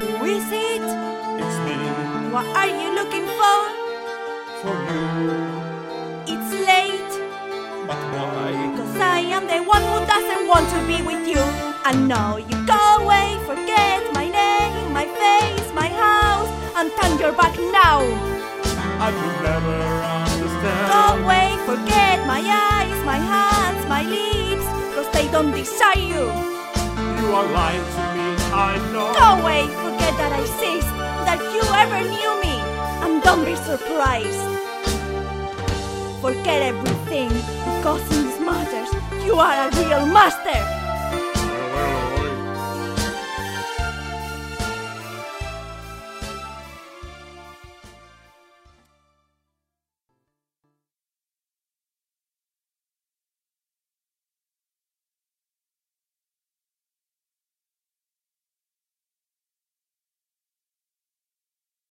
Who is it? It's me, What are you looking for? for you. It's late, But why? 'cause I am the one who doesn't want to be with you. And now you go away, forget my name, my face, my house, and turn your back now. I could never understand. Go away, forget my eyes, my hands, my lips, 'cause they don't desire you. You are lying to me, I know. Go away, forget that I exist, that you ever knew me, and don't be surprised. Forget everything, because in these matters, you are a real master.